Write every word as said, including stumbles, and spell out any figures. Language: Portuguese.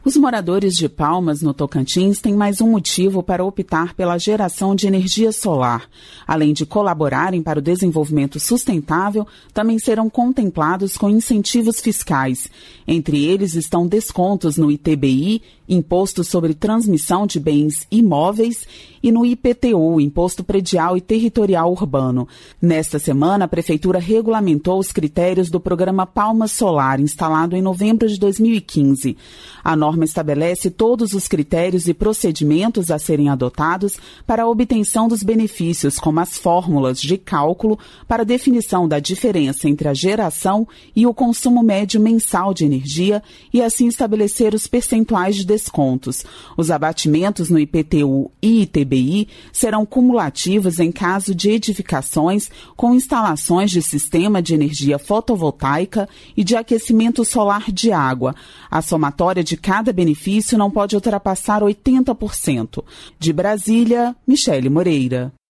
Os moradores de Palmas, no Tocantins, têm mais um motivo para optar pela geração de energia solar. Além de colaborarem para o desenvolvimento sustentável, também serão contemplados com incentivos fiscais. Entre eles estão descontos no I T B I, Imposto sobre Transmissão de Bens Imóveis, e no I P T U, Imposto Predial e Territorial Urbano. Nesta semana, a Prefeitura regulamentou os critérios do programa Palmas Solar, instalado em novembro de dois mil e quinze. A norma estabelece todos os critérios e procedimentos a serem adotados para a obtenção dos benefícios, como as fórmulas de cálculo para a definição da diferença entre a geração e o consumo médio mensal de energia e assim estabelecer os percentuais de descontos. Os abatimentos no I P T U e I T B I serão cumulativos em caso de edificações com instalações de sistema de energia fotovoltaica e de aquecimento solar de água. A somatória de cada benefício não pode ultrapassar oitenta por cento. De Brasília, Michele Moreira.